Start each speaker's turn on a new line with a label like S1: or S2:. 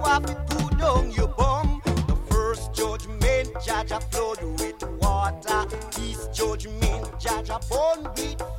S1: have to put down your bum. The first judgment, Jaja flood with water. This judgment, Jaja born with